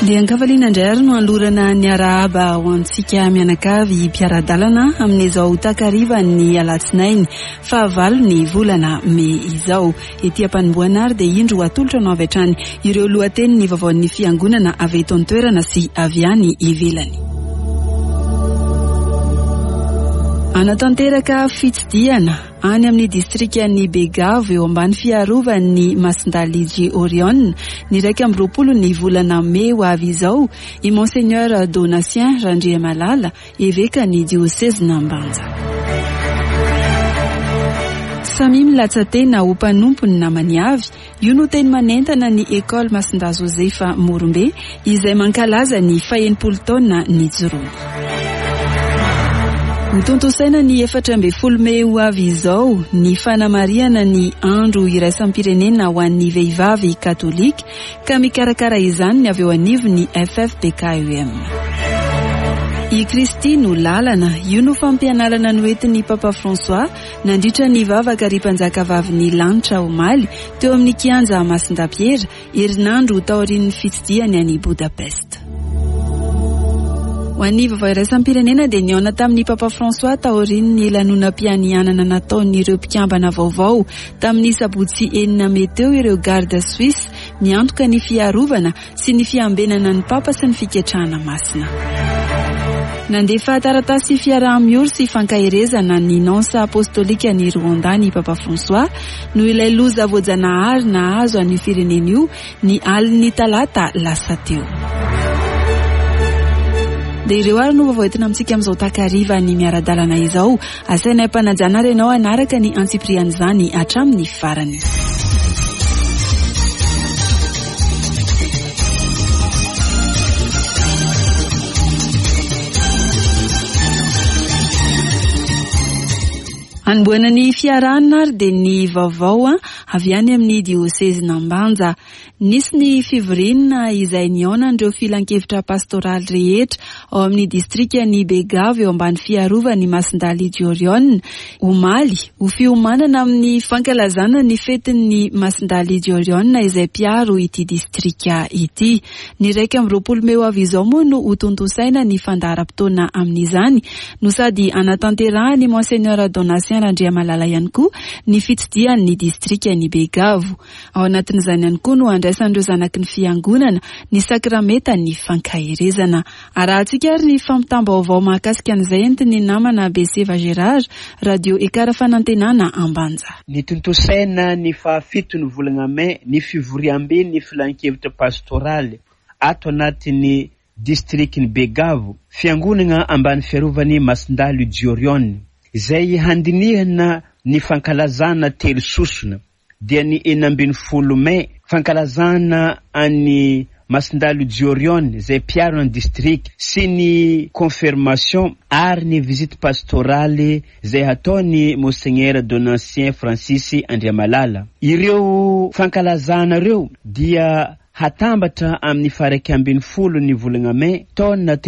Dia ankavaliana indray ary no alorana ny arahaba ho antsika mianakavy mpiara-dalana amin'izao takariva ny alatsinainy 9 ny volana May izao. Ety Ampanomboana ary dia indro atolotra no avy hatrany ireo lohateny ny vaovaon'ny fiangonana avy eto an-toerana sy avy any ivelany. Anatanteraka fitsidiana any amin'ny distrikan'ny Begavo eo ambany fiarovan'ny Masindaly Orion ny 20 ny volana May ho avy izao i Monseigneur Donatien Randriamalala évêque ny diocèse n'Ambanja. Samy milatsa tena ho mpanompony namany avy, io no teny manentana ny École Masinda Josefa Morombe izay mankalaza ny 40 taona ny joroany. Mitontosaina ny 14 May ho avy izao ny fanamariana ny andro iraisam-pirenena ho an'ny vehivavy katolika ka mikarakara izany ny avy eo anivon'ny FFPKUM. I Kristy no lalana, io no fampianarana noentin'ny Papa François nandritra ny vavaka ry mpanjakavavy ny lanitra omaly teo amin'ny kianja Masindapiera herinandro taorian'ny fitsidiany any Budapest. Ho an'ny vaovao iraisam-pirenena dia niaona tamin'ny Papa François taorian'ny lanonam-pianianana nataon'ireo mpikambana vaovao tamin'ny sabotsy 9 May teo ireo garda suisse miantoka ny fiarovana sy ny fiambenana ny Papa sy ny fiketrahana masina. Nandefa taratasy fiaraha-mioro sy fankahirezana ny nansa apostolika ny Rwanda ny Papa François no ilay loza voajanahary nahazo an'io firenena io ny aliny talata lasa teo. Dia ireo ary no vaovao entina amintsika amin'izao takariva ny miara-dalana izao, asainay mpanajana ianao anaraka ny antsiprian'izany hatramin'ny farany. Anomboana ny fiarahana ary dia ny vaovao avy any amin'ny diocèse n'Ambanja. Nisy ny fivoriana izay niaona ireo filan-kevitra pastoraly rehetra ao amin'ny distrikan'ny Begavo eo ambany fiarovan'ny Masindaly Orion omaly ho fiomanana amin'ny fankalazana ny fetin'ny Masindaly Orion izay piaro ity distrika ity. Ny 20 May ho avy izao moa no hotontosaina ny fandaharam-potoana amin'izany no sady anatanterahany Monseigneur Donatien Randriamalala ihany koa ny fitsidian'ny distrikan'ny Begavo. Ao anatin'izany ihany koa no andraisan'ireo zanaky ny fiangonana ny sakrameta ny fankahirezana. Arahantsika ary ny fampitam-baovao mahakasika an'izay entiny namana Beseva Gérard, radio Ekara Fanantenana Ambanja. Ny tontosaina ny 7 ny volana May ny fivoriam-be ny filan-kevitra pastoraly ato anatin'ny distriktin'ny Begavo, fiangonana ambany fiarovany Masindaly Orion izay handinihana ny fankalazana telo sosona dia ny 12 May fankalazana any Masindaly Orion izay piaro ny district sy ny confirmation ary ny visite pastorale izay ataony Monseigneur Donatien Francis Andriamalala. Ireo fankalazana ireo dia hatambatra amin'ny 12 ny volana May taona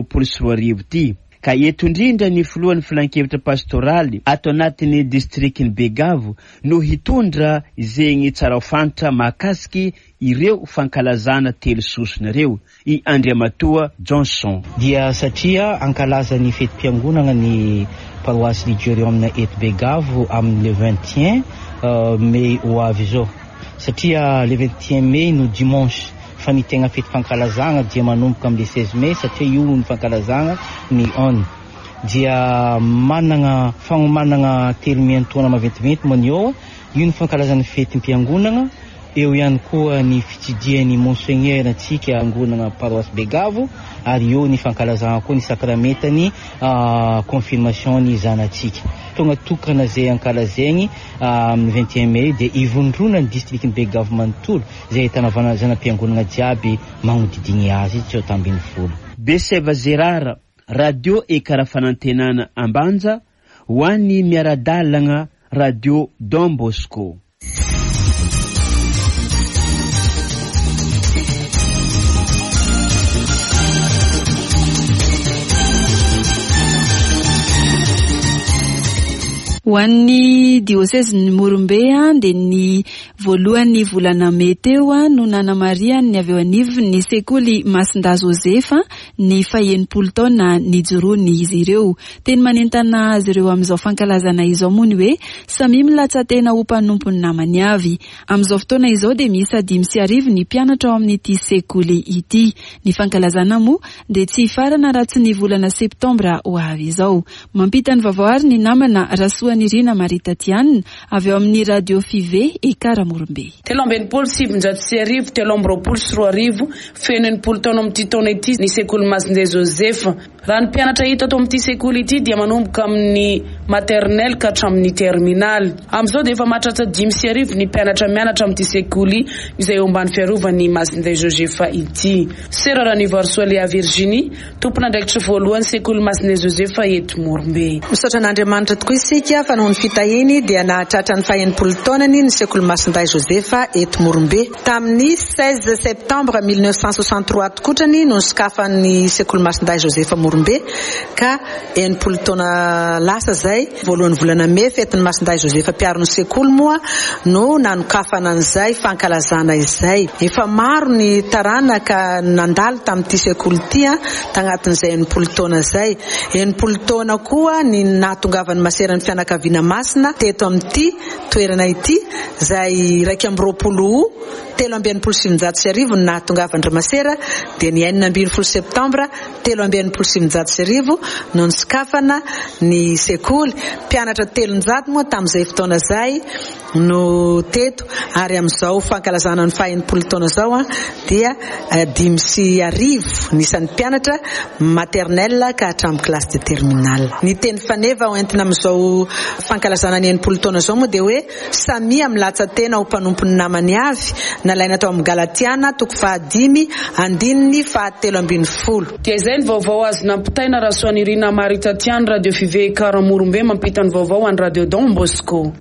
2024 ity. Ka eto indrindra ny filohan'ny filan-kevitra pastoraly ato anatin'ny distriktin'ny Begavo no hitondra zegny tsara fantatra mahakasiky ireo fankalazana telo sosona ireo i Andriamatoa Johnson. Dia satria ankalaza ny fetim-piangonana ny paroisse di Orion eto Begavo amin'ny le 21 May ho avy izao. Satria le 21 May no dimanche fa ny tegna fety fankalazana dia manomboka amin'ny 16 May satria io ny fankalazana ny on. Dia manana fagnomanana 3 taona maventiventy moa ny io ny fankalazana fetim-piangonana. Eo ihany koa ny fitsidian'ny Monseigneur antsika angonana paroisse Begavo ary eo ny fankalazana koa ny sakramentany confirmation ny zanatsika. Tonga tokana zay ankalazaigny amin'ny 21 May dia ivondrona ny distriktin'ny Begavo manontolo izay ahitana zanam-piangonana jiaby magnodidigny azy tsy tambin'ny folo. Beseva Gérard, radio Ekara Fanantenana Ambanja, ho an'ny miara-dalagna radio Don Bosco. Ho Ho an'ny diocèse Morombe dia ny voalohan'ny volana May teo no nanamariany avy eo anivo ny sekoly Masinda Joseph ny faha-80 taona nijoroany izy ireo. Teny manentana azy ireo amin'izao fankalazana izao moa ny hoe samy milatsa tena ho mpanompony namany avy. Amin'izao fotoana izao dia miisa 5 ny mpianatra ao amin'ity sekoly ity. Ny fankalazana moa dia tsy farana raha tsy ny volana septambra ho avy izao. Mampita ny vaovao ary ny namana Rasoany Rina Maritatianina avy eo amin'ny radio Five Ekara Morombe. 770 3 fen'ny polo taona amin'ity taona ity ny sekoly Masinda Joseph. Raha ny mpianatra hita ato amin'ity sekoly ity dia manomboka amin'ny maternelle ka hatramin'ny terminal. Amin'izao dia efa mahatratra 5 ny mpianatra mianatra amin'ity sekoly izay eo ambany fiarovany Masinda Joseph ity. Sera Ranivarso Lea Virginie, tompona andraikitra voalohany sekoly Masinda Joseph eto Morombe. Misaotra n'Andriamanitra tokoa isika fa noho ny fitahiny dia nahatratra ny faha-80 taonany ny sekoly Masinda Joseph eto Morombe. Tamin'ny 16 septembre 1963 tokotrany no nisikafan'ny sekoly Masinda Joseph Morombe ka 80 taona lasa zay voalohany volana May fetin'ny Masinda Joseph mpiaro ny sekoly moa no nanokafana an'izay fankalazana izay. Efa maro ny taranaka nandalo tamin'ity sekoly ity tagnatin'izay 80 taona zay. 80 taona koa ny nahatongavan'ny maseran'ny fianakaviana Masina teto amin'ity toerana ity zay 2 ny nahatongavan'ny masera dia ny 9 septambra 3 no nisikafana ny sekoly. Mpianatra 300 moa tamin'izay fotoana zay no teto ary amin'izao fankalazana ny faha-80 taona zao dia 5 nisan'ny mpianatra maternelle ka hatramin'ny classe de terminale. Ny teny faneva hoentina amin'izao fankalazana ny 80 taona zao moa dia hoe samia milatsa tena ho mpanompony namany avy nalaina tao amin'ny Galatiana toko 5 andininy 7:30. Dia izay ny vaovao azo nampitaina Rasoany Rina Maritatianina radio Five Ekara Morombe mampita ny vaovao any radio Don Bosco.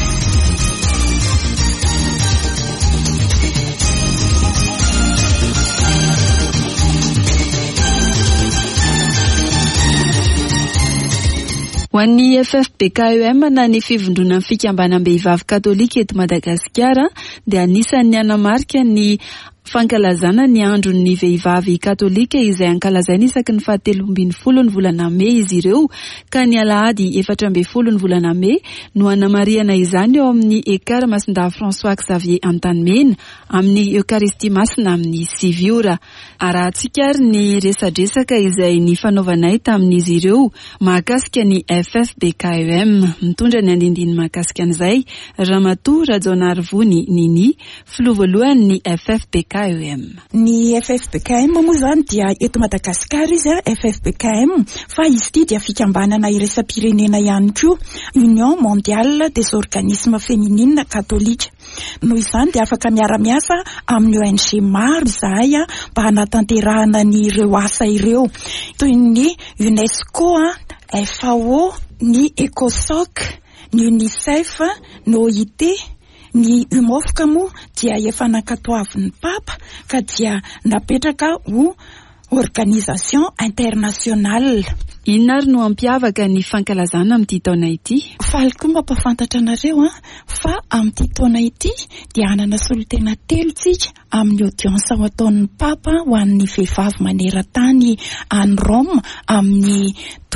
Ho an'ny FFBKEM na ny fivondronan'ny fikambanam-behivavy katolika eto Madagasikara dia anisan'ny anamarika ny fankalazana ny andron'ny vehivavy katolika izay ankalazaina isaky ny 17 ny volana May izy ireo ka ny alahady 14 ny volana May no anamariana izany eo amin'ny Ekara Masinda François Xavier Antanimena amin'ny Eucharistie Masina amin'ny 9 ora. Arahantsika ary ny resadresaka izay ny fanaovanay tamin'izy ireo mahakasika ny FFBKEM. Mitondra ny andindiny mahakasika an'izay Ramatoa Rajonarivony Nini, filoha voalohany ny FFBKEM. Ny FFBKM moa zany dia eto Madagasikara izy FFBKM fa izy ity dia fikambanana iraisam-pirenena ihany koa, Union Mondiale des Organismes Féminines Catholiques. Noho izany dia afaka miara-miasa amin'ny ONG maro izahay mba hanatanterahana ny ireo asa ireo toy ny UNESCO, FAO, ny ECOSOC, ny UNICEF, ny OIT. Ny UMOFCA moa dia efa nankatoavin'ny Papa ka dia napetraka ho organisation internationale. Inona ary no ampiavaka ny fankalazana amin'ity taona ity? Faliko mampafantatra anareo fa amin'ity taona ity dia hanana solotena 3 tsika amin'ny audience ao ataon'ny Papa ho an'ny vehivavy maneran-tany any Rome amin'ny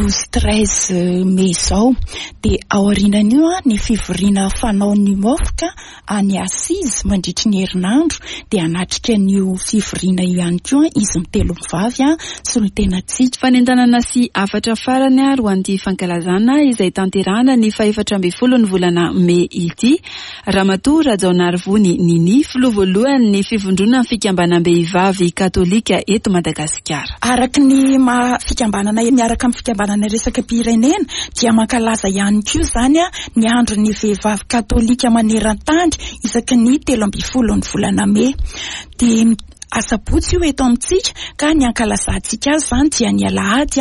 12-13 May zao. Dia aorianan'io ny fivoriana fanaon'ny UMOFCA any Assise mandritry ny herinandro dia anatrika n'io fivoriana io ihany koa izy mitelo mivavy solotena tsika. Fanentanana sy afatra farany ary ho an'ity fankalazana izay tanterahana ny 14 ny volana May ity. Ramatoa Rajonarivony Nini, filoha voalohany ny fivondronan'ny fikambanam-behivavy katolika eto Madagasikara. Araka ny fikambanana miaraka amin'ny fikambanana resaka pirenena dia mankalaza ihany koa zany ny andron'ny vehivavy katolika maneran-tany isaky ny 13 ny volana May. Dia asabotsy io eto amintsika ka ny ankalazantsika azy zany dia ny alahady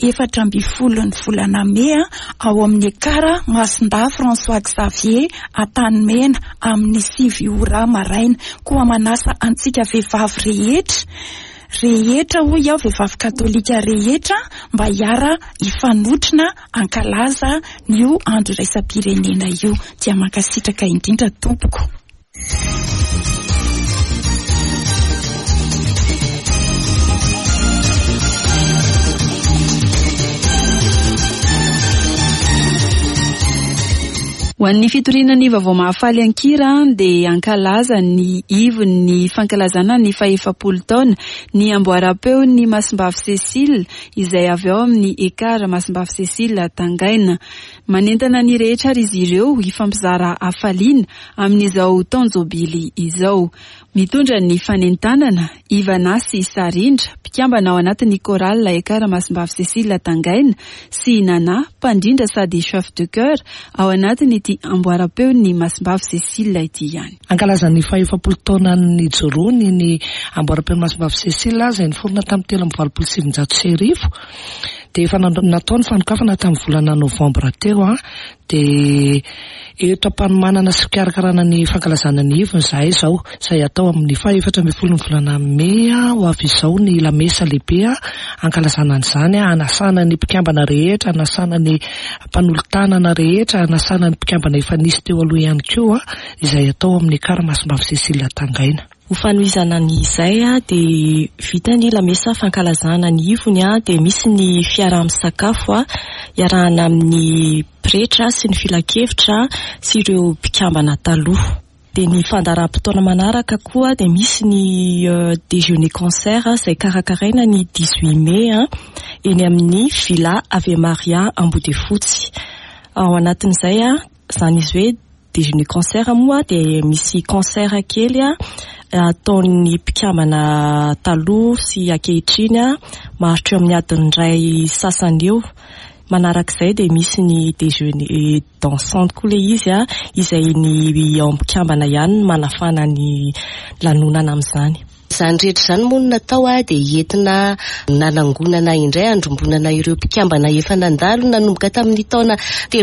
14 ny volana May ao amin'ny Ekara Masinda François Xavier Antanimena amin'ny 9 ora maraina. Koa manasa antsika vehivavy rehetra rehetra hoy ao vehivavy katolika rehetra mba hiara ifanotrina ankalaza io andro iraisam-pirenena io. Dia mankasitraka indrindra tompoko. Ho an'ny fitorinan'ny vaovao mahafaly ankira dia ankalaza ny ivon'ny fankalazana ny faha-efapolo taona ny amboara-peo ny Masimbavy Cécile izay avy ao amin'ny ekara Masimbavy Cécile Tangaina. Manentana ny rehetra ary izy ireo hifampizara hafaliana amin'izao taonjobily izao. Mitondra ny fanentanana Ivanasy Sarindra, mpikambana ao anatin'ny korala ekara Masimbavy Cécile Tangaina sy Nana, mpandrindra sady chef de chœur ao anatin'ity amboara-peo ny Masimbavy Cécile ity ihany. Ankalazan'ny faha-efapolo taona ny Jorony ny amboara-peo Masimbavy Cécile izay niforona tamin'ny 327 dia efa nataony fanokafana tamin'ny volana novambra teo dia eto am-panomanana sy fikarakarana ny fankalazana ny ivony izay atao amin'ny 14 volana Mey ho avy izao ny lamesa lehibe ankalazana an'izany anasana ny mpikambana rehetra, anasana ny mpanolotanana rehetra, anasana ny mpikambana efa nisy teo aloha ihany koa izay atao amin'ny ekara Masimbavy Cécile Tangaina. Ho fanohizana n'izay dia vita ny lamesa fankalazana ny ivony dia misy ny fiaraha-misakafo iarahana amin'ny pretra sy ny filakevitra sy ireo mpikambana taloha. Dia ny fandaharam-potoana manaraka koa dia misy ny déjeuner concert izay karakaraina ny 18 Mey eny amin'ny Villa Ave Maria Ambohidifotsy. Ao anatin'izay izany izy hoe déjeuner concert moa dia misy concert kely ataon'ny mpikambana taloha sy ankehitriny maharitra amin'ny adiny iray sasany eo. Manarak'izay dia misy ny déjeuner dansante koa ilay izy izay ny ao mpikambana ihany manafana ny lanonana amin'izany. Izany rehetra izany moa natao dia entina nanangonana indray andrombonana ireo mpikambana efa nandalo nanomboka tamin'ny taona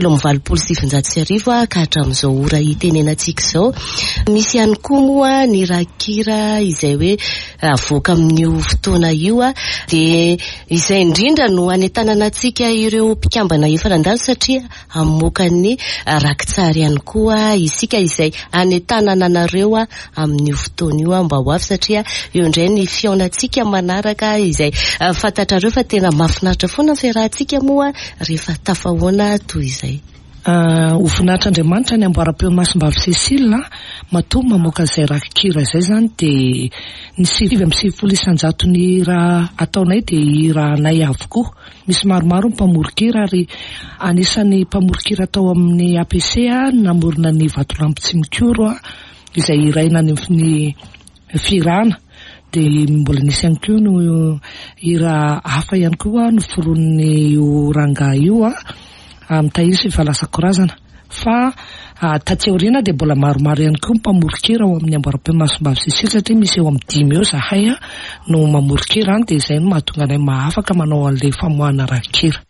327 ka hatramin'izao ora itenenantsika izao. Misy ihany koa moa ny rakira izay hoe avoaka amin'io fotoana io dia izay indrindra no anentanana antsika ireo mpikambana efa nandalo satria amoaka ny rakitsary ihany koa isika izay anentanana anareo amin'io fotoana io mba ho avy satria eo indray ny fiaonantsika manaraka izay fantatrareo fa tena mahafinaritra foana fiarahantsika moa rehefa tafahoana toy izay. Ho voninahitran'Andriamanitra ny amboara-peo Masimbavy Cécile matoa mamoaka izay rakikira izay zany dia ny 720 isanjaton'ny raha ataonay dia rahanay avokoa. Misy maromaro mpamoron-kira ary anisan'ny mpamoron-kira atao amin'ny APC namorona ny Vatolampy tsy mikoro izay iraina ny firana. Dia mbola nisy ihany koa no hira hafa ihany koa noforon'ny ranga io mitaizy valasan-korazana fa taty aoriana dia mbola maromaro ihany koa mpamoron-kira ao amin'ny amboara-peo Masimbavy Cécile satria misy eo amin'ny 5 eo zahay no mamoron-kira dia izay no mahatonga anay mahafaka manao an'ilay famoahana rakikira.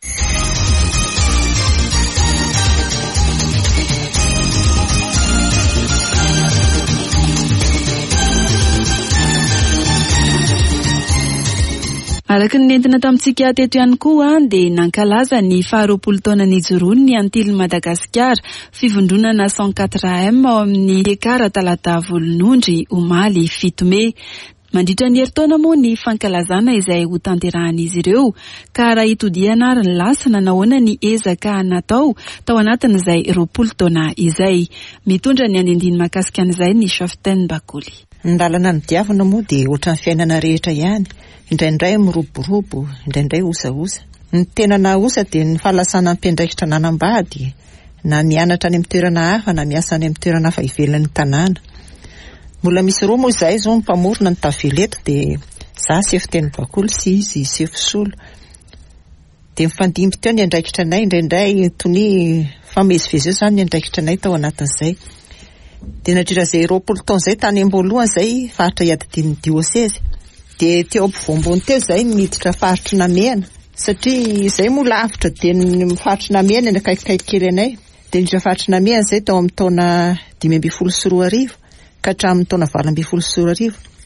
Araka ny nentina tamintsika teto ihany koa dia nankalaza ny 20 taona ny Jorony ny Antilles Madagasikara fivondronana 104M ao amin'ny ekara talata volonondry omaly 7 Mey. Mandritra ny herintaona moa ny fankalazana izay ho tanterahan'izy ireo ka raha itodiana ary ny lasa nahoana ny ezaka natao tao anatin'izay 20 taona izay. Mitondra ny anindiny mahakasika an'izay ny Shaften Bakoly. Ny lalana ny diavana moa dia ohatran'ny fiainana rehetra ihany. Indraindray miroborobo, indraindray osaosa. Ny tena naosa dia ny fahalasana mpiandraikitra nanambady, na mianatra any amin'ny toerana hafa na miasa any amin'ny toerana hafa ivelan'ny tanàna. Mbola misy roa moa izay zao mpamorona ny tavela eto dia za Shaften Bakoly sy izy Sefosolo. Dia mifandimby teo ny andraikitra anay, indraindray tony famezivezy eo izany ny andraikitra anay tao anatin'izay. Dia nadritra izay 20 taona izay tany am-boalohany izay faritra iadidin'ny diocèse. Dia teo ampovoambony teo izay miditra faritry Namehana satria izay moa lavitra dia ny faritry Namehana ny akaikikaiky kely anay. Dia niditra faritry Namehana izay tao amin'ny taona 524 ka hatramin'ny taona 24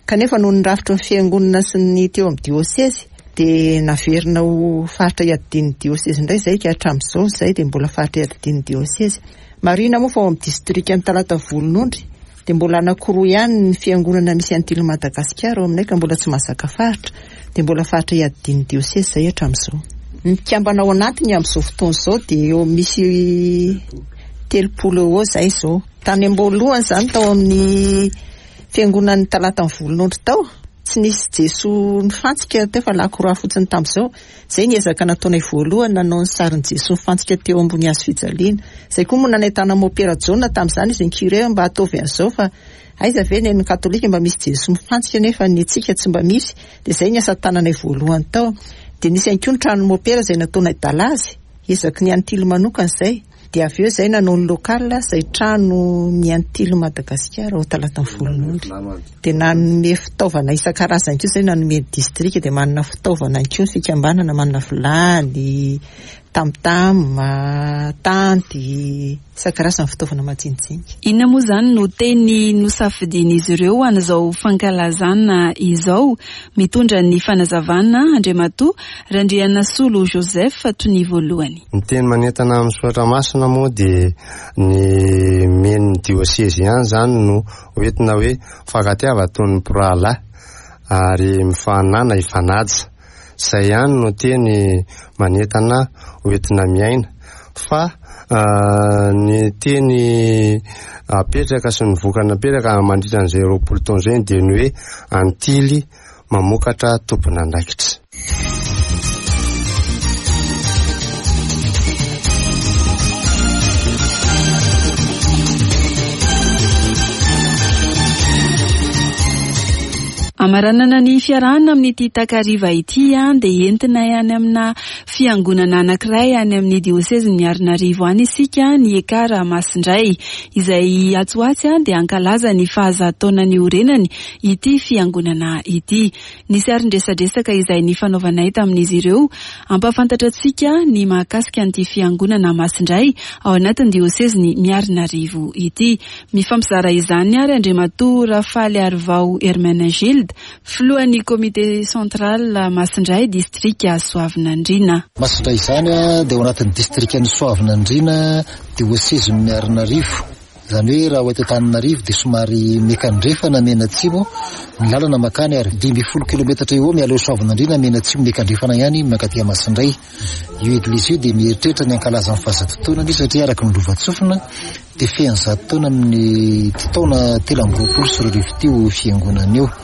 kanefa noho ny rafitra ny fiangonana sy ny teo amin'ny diocèse de naverina ho faritra iadidin'ny diocèse indray zay ka hatramin'izao zay de mbola faritra iadidin'ny diocèse. Marina moa fa ao amin'ny district amin'ny Talatavolonondry de mbola anankiroa ihany ny fiangonana misy an'tily Madagasikara ao aminay ka mbola tsy mahazaka faritra de mbola faritra iadidin'ny diocèse zay hatramin'izao. Ny kambana ao anatiny amin'izao fotoana izao de eo misy 30 eo zay zao. Tany ambolohany zany tao amin'ny fiangonan'ny Talatavolonondry tao tsy nisy Jeso nifantsika teo fa lakoroa fotsiny tamin'izao. Zay niezaka nataonay voalohany nanao ny sarin'ny Jeso nifantsika teo ambony hazo fijaliana. Zay koa moa nanahitana mopera jaune tamin'izany izy ny curé mba ataovy an'izao fa aiza ve ny katolika mba misy Jeso mifantsika nefa ny antsika tsy mba misy. De zay ny asa tananay voalohany tao. De nisy ihany koa ny trano mopera zay nataonay dalazy ezaky ny antily manokana zay. De avy eo zay nanao ny local zay trano ny antily Madagasikara ao Talatavolonondry. De nanome fitaovana isan-karazany koa zay nanome district de manana fitaovana koa fikambanana manana vilany, tam-tam, tanty, isan-karazany fitaovana majinijinika. Inona moa zany no teny nosafidian'izy ireo an'izao fankalazana izao mitondra ny fanazavana Andriamatoa Randrianasolo Joseph tony voalohany. Ny teny manentana amin'ny Soatra Masina moa de ny men'ny diocèse ihany zany no hoentina hoe fankatiava ataon'ny prala ary mifanana ifanaja. Zay ihany no teny manentana hoentina miaina fa ny teny apetraka sy ny vokana apetraka mandritra an'izay 20 taona zay de ny hoe antily mamokatra tompon'andraikitra. Amaranana ny fiarahana amin'ity takariva ity de entina any amina fiangonana anankiray any amin'ny diocèse ny Antananarivo any isika ny ekara Masindray izay atsoatsy de ankalaza ny fahazataonany orenany ity fiangonana ity. Nisy arin-dresadresaka izay ny fanaovanay tamin'izy ireo ampafantatra antsika ny mahakasika an'ity fiangonana Masindray ao anatin'ny diocèse ny Antananarivo ity. Mifampizara izany ary Andriamatoa Rafaly Arvao Hermenegilde filohan'ny comité central Masindray district Soavinandriana. Masindray izany de ao anatin'ny district ny Soavinandriana diocèse ny Antananarivo. Zany hoe raha hoeto Antananarivo de somary mekandrefana menatsimo ny lalana makany ary 20 kilometatra eo mialoha Soavinandriana menatsimo mekandrefana ihany mankaty Masindray. Io église io de mieritreritra ny ankalaza ny fahazatotonany satria araky ny lovatsofina de fehany 100 taona amin'ny taona 13 teo fiangonana io.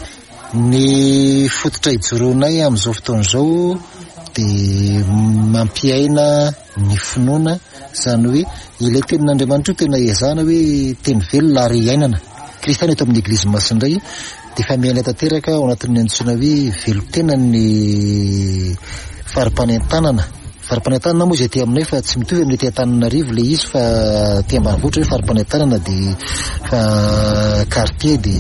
Ny fototra ijoroanay amin'izao fotoana izao de mampiaina ny finoana zany hoe ilay tenin'Andriamanitra tena ezana hoe teny velona ary iainana. Kristana eto amin'ny église Masindray de fa miaina tanteraka ao anatin'ny antsoina hoe velotena ny faripanentanana. Faripanentanana moa izay ty aminay fa tsy mitovy amin'ny ty Antananarivo le izy fa ty ambanivohitra hoe faripanentanana de fa quartier de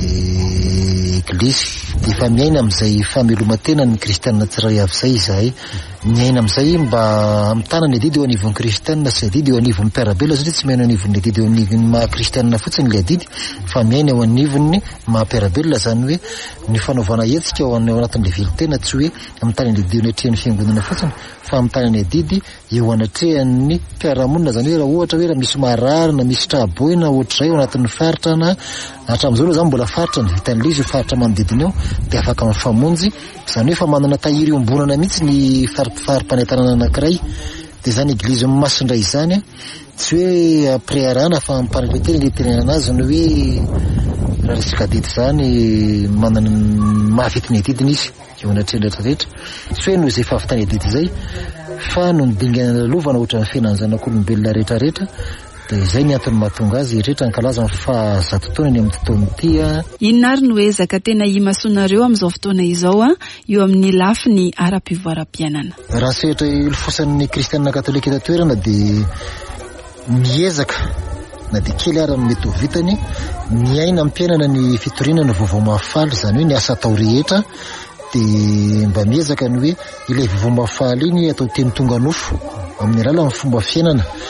église. De fa miaina amin'izay fameloma-tena ny kristianina tsiray avy zay izahay. Miaina amin'izay mba amitana ny adidy eo anivon'ny kristianina sy adidy eo anivon'ny mpiarabelona satria tsy miaina anivon'ny adidy eo anivon'ny maha-kristianina fotsiny le adidy fa miaina eo anivon'ny maha-mpiarabelona zany hoe ny fanaovana hetsika ao anatin'le velotena tsy hoe amitana ny adidy eo anatrehan'ny fiangonana fotsiny fa amitana ny adidy eo anatrehan'ny mpiaramonina zany hoe raha ohatra hoe raha misy mararina misy traboina ohatr'izay ao anatin'ny faritra na hatramin'izao aloha zany mbola faritra ny vitan'le izy faritra manodidina eo de afaka mifamonjy zany hoe fa manana tahiry ombonana mihitsy ny faripanentanana anankiray. De zany église Masindray zany tsy hoe après arana fa miparapetely le tenenana azy ny hoe raha resaka adidy zany manana mahavitiny adidiny izy eo anatrehatra rehetra tsy hoe noho izay fahavitany adidy zay fa no nidingana lovana ohatra ny fiainany zanak'olombelona rehetrarehetra. De zay ny antony mahatonga azy rehetra ankalaza fa 100 taona ny amin'ny fotoana ity. Inona ary no ezaka tena imasonareo amin'izao fotoana izao eo amin'ny lafiny ara-pivoaram-piainana? Raha sehatra ilofosan'ny kristianina katolika eto toerana de miezaka na de kely ary mety ho vitany miaina ampiainana ny fitorinana vaovao mahafaly zany hoe ny asa atao rehetra de mba miezaka ny hoe ilay vaovao mahafaly iny atao teny tonga nofo amin'ny alalan'ny fomba fiainana.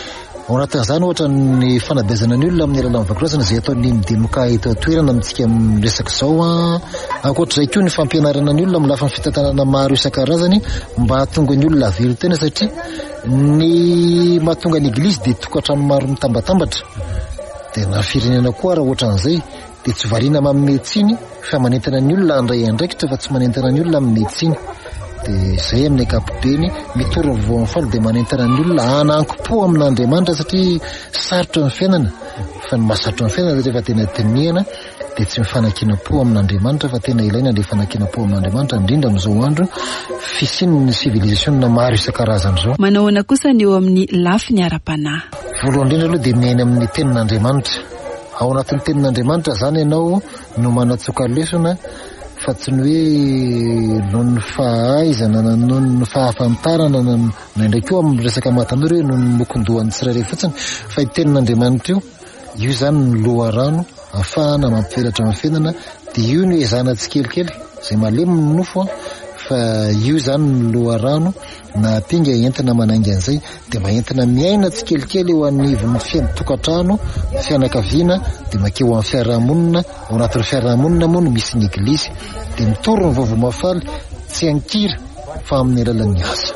ao anatin'izany ohatra ny fanabezana ny olona amin'ny alalan'ny vakilasana izay atao ny midemoka eto toerana amintsika resaka izao ankoatr'izay koa ny fampianarana ny olona amin'ny lafiny fitantanana maro isan-karazany mba hahatonga ny olona avelo tena satria ny mahatonga ny eglizy dia tokantrano maro mitambatambatra dia na firenena koa raha ohatran'izay dia tsy variana amin'ny meditsiny fa manentana ny olona andray andraikitra fa tsy manentana ny olona amin'ny meditsiny dia izay amin'ny ankapobeny mitory ny voan'ny falo dia manentana ny olona hananki-po amin'Andriamanitra satria sarotra ny fiainana fa ny mahasarotra ny fiainana rehefa tena tenihana dia tsy mifanankiana-po amin'Andriamanitra fa tena ilaina ilay fanankiana-po amin'Andriamanitra indrindra amin'izao andro fisian'ny civilisationna maro isan-karazany izao. Manahoana kosa ny eo amin'ny lafiny ara-panahy? Voalohany indrindra aloha dia miaina amin'ny tenin'Andriamanitra. Ao anatin'ny tenin'Andriamanitra zany ianao no manatsoka lesona fa tsy ny hoe noho ny fahaizana na noho ny fahafantarana na ndraiky eo amin'ny resaka matanora hoe noho ny mokondohan'ny tsirairay fotsiny fa io tenin'Andriamanitra io zany ny loharano ahafahana mampivelatra amin'ny fiainana dia io no ezana tsikelikely izay malemy ny nofo fa io zany ny loharano na pinga entina manainga an'izay dia maentina miaina tsikelikely eo anivon'ny fiainatokantrano fianakaviana dia makeo amin'ny fiarahamonina ao anatin'ny fiarahamonina moa no misy ny eglizy dia mitory ny vaovao mafaly tsy ankira fa amin'ny alalan'ny asa.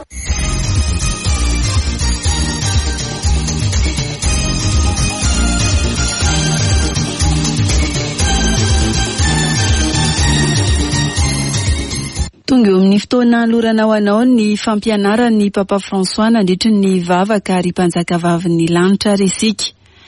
Tonga eo amin'ny fotoana lorana ho anao ny fampianaran'ny Papa François nandritry ny vavaka ary mpanjakavavin'ny lanitra resika.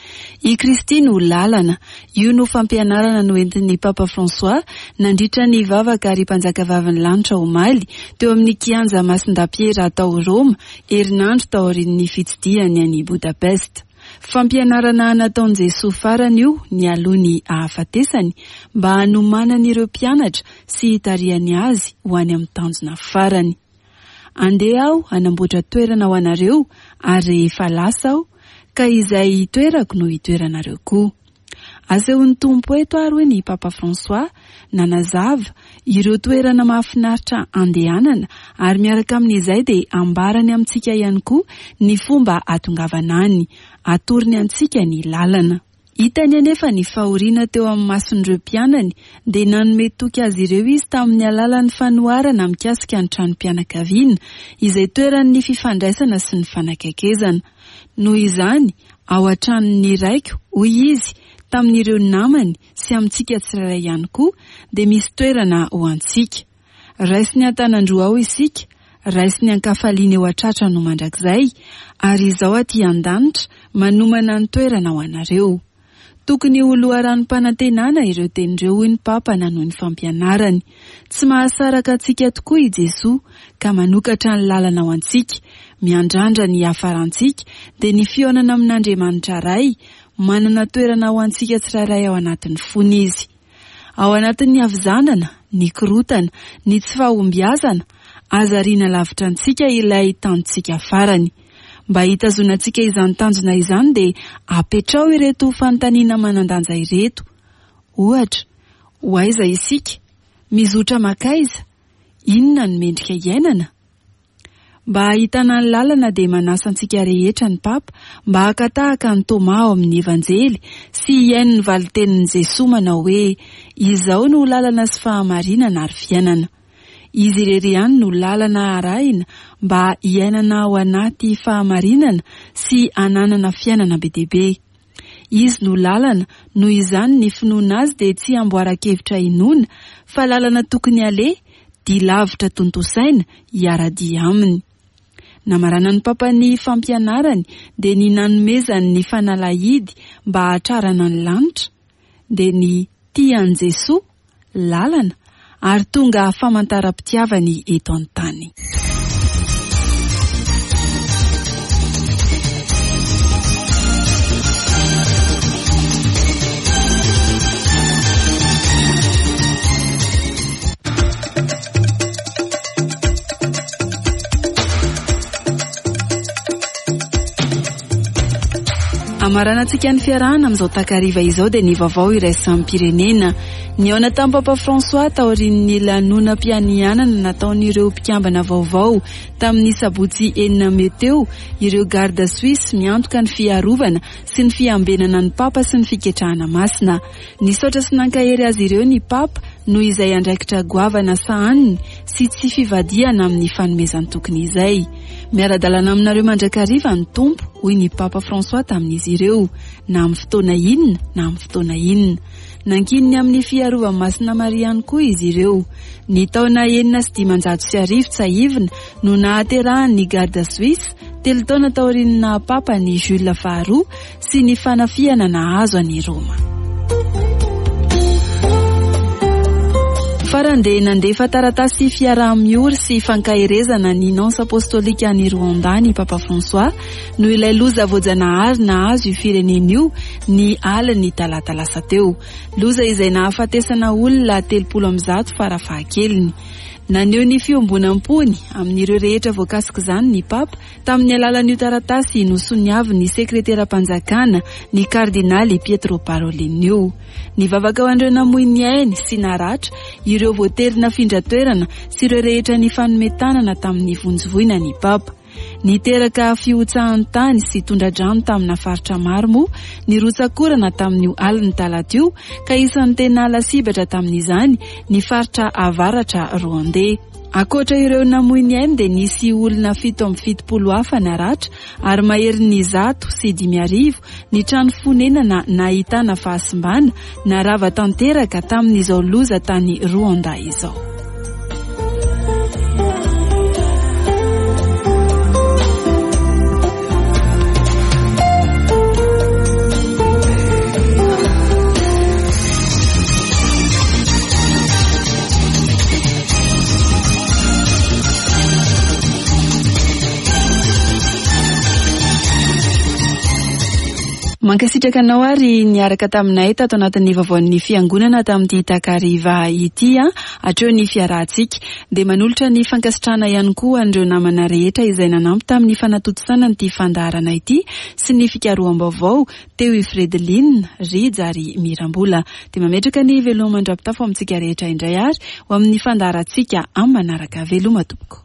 I Kristy no lalana, io no fampianarana no entin'ny Papa François nandritra ny vavaka ary mpanjakavavin'ny lanitra omaly teo amin'ny kianja Masindapiera tao Roma, herinandro tao aorian'ny fitsidiany any Budapest. Fampianarana nataon'i Jesosy farany io ny alohany hahafatesany mba hanomanana ireo mpianatra sy hitariany azy ho any amin'ny tanjona farany. Andeha aho hanamboatra toerana ho anareo ary rehefa lasa aho ka izay toerako no hitoeranareo koa. Asehon'ny tompo eto ary hoe ny Papa François nanazava ireo toerana mahafinaritra andehanana ary miaraka amin'izay dia ambarany amintsika ihany koa ny fomba hatongavana any, atoriny antsika ny lalana. Hitany anefa ny fahoriana teo amin'ny mason'ireo mpianany dia nanome toky azy ireo izy tamin'ny alalan'ny fanoharana mikasika ny trano-pianakaviana izay toeran'ny fifandraisana sy ny fanakaikezana. Noho izany ao an-tranony raiko hoy izy tamin'ireo namany sy amintsika tsirairay ihany koa dia misy toerana ho antsika. Raisiny an-tanandroa ao isika, raisiny ankafaliana eo atratra no mandrakizay ary izao aty an-danitra manomana ny toerana ho anareo. Tokony ho loharanom-panantenana ireo tenin'ireo hoy ny Papa nanohy ny fampianarany. Tsy mahasaraka antsika tokoa i Jesosy ka manokatra ny lalana ho antsika, miandrandra ny hafarantsika dia ny fionana amin'Andriamanitra ray manana toerana ho antsika tsirairay ao anatin'ny fony izy. Ao anatin'ny havizanana, ny korotana, ny tsy fahombiazana, azariana lavitra antsika ilay tanjontsika farany. Mba hitazonantsika izany tanjona izany dia apetrao ireto fanontaniana manandanja ireto. Ohatra, ho aiza isika? Mizotra makaiza? Inona ny mendrika iainana? Mba ahitana ny lalana dia manasa antsika rehetra ny Papa mba hakatahaka ny Toma ao amin'ny Evanjely sy iaino ny valitenin'i Jesosy manao hoe izao no lalana sy fahamarinana ary fiainana. Izy irery ihany no lalana arahina mba iainana ao anaty fahamarinana sy ananana fiainana be dia be. Izy no lalana, noho izany ny finoana azy dia tsy amboaran-kevitra inoana fa lalana tokony aleha dia lavitra tontosaina hiara-dia aminy. Namarana ny Papa ny fampianarany dia ny nanomezany ny fanalahidy mba hahatrarana ny lanitra dia ny tian'i Jesosy lalana ary tonga famantara-pitiavany eto an-tany. Amaranantsika ny fiarahana amin'izao takariva izao dia ny vaovao iraisan'ny pirenena Niona tamin'ny Papa François taorian'ny lanonam-pianianana nataon'ireo mpikambana vaovao tamin'ny sabotsy 9 May teo, ireo garda suisse miantoka ny fiarovana sy ny fiambenana ny Papa sy ny fiketrahana masina. Nisaotra sy nankahery azy ireo ny Papa noho izay andraikitra goavana sahaniny sy tsy fivadiana amin'ny fanomezany tokony izay. Miara-dalàna aminareo mandrakariva ny tompo, hoy ny Papa François tamin'izy ireo, na amin'ny fotoana inona na amin'ny fotoana inona. Nankininy amin'ny fiarovana masina Mariany koa izy ireo. Ny taona 1995 tsahivina no nahaterahan'ny garda suisse, 3 taona taoriana Papa ny Jules faharoa sy ny fanafiana nahazo any Roma. Farande nandefa taratasy fiaraha-miory sy fankaherezana ny nonce apostolika ny Rwanda ny Papa François no ilay loza voajanahary nahazo io firenena io ny aliny talata lasa teo. Loza izay nahafatesana olona 30 farafahakeliny. Naneho ny fiombonam-pony amin'ireo rehetra voakasika izany ny Papa tamin'ny alalan'io taratasy nosoniavy ny sekretera-panjakana ny kardinaly Pietro Parolin io. Nivavaka ho andreo namoy ny ainy sy naratra ireo voaterina findratoerana sy ireo rehetra ny fanometanana tamin'ny vonjivoina ny Papa. Niteraka fiotsahan-tany sy tondradrano tamina faritra maro moa nirotsakorana tamin'io aliny talatio ka isan'ny tena lasibatra tamin'izany ny faritra avaratra Rwandais. Akoatra ireo namoy ny ainy dia nisy olona 770 hafa naratra ary mahery ny 100 sy 500 ny trano fonenana nahitana fahasimbana na rava tanteraka tamin'izao loza tany Rwanda izao. Mankasitraka anao ary niaraka taminay tato anatin'ny vaovaon'ny fiangonana tamin'ity takariva ity hatreo ny fiarahantsika dia manolotra ny fankasitrahana ihany koa andreo namana rehetra izay nanampy tamin'ny fanatotosana n'ity fandaharana ity sy ny fikaroham-baovao teo i Fredeline, Rija ary Mirambola. Dia mametraka ny veloma mandrapitafo amintsika rehetra indray ary ho amin'ny fandaharantsika amin'ny manaraka veloma tompoko.